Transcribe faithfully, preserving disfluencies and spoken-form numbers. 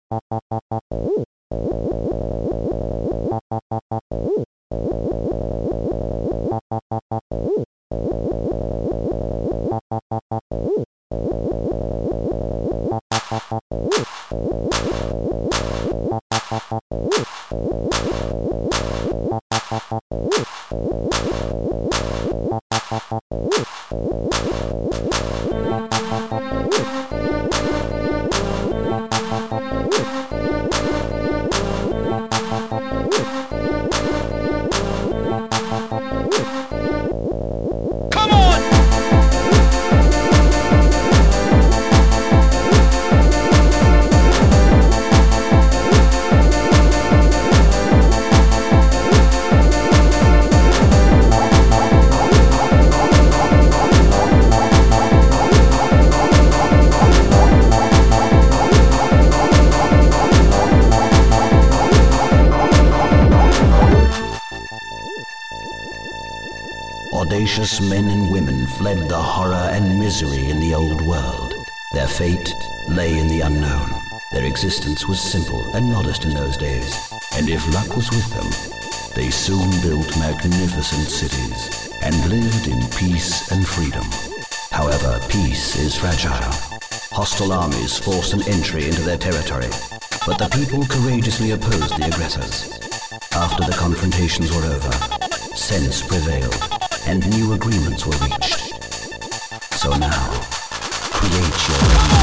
Audacious men and women fled the horror and misery in the old world. Their fate lay in the unknown. Their existence was simple and modest in those days, and if luck was with them, they soon built magnificent cities and lived in peace and freedom. However, peace is fragile. Hostile armies forced an entry into their territory, but the people courageously opposed the aggressors. After the confrontations were over, sense prevailed, and new agreements were reached. So now, create your own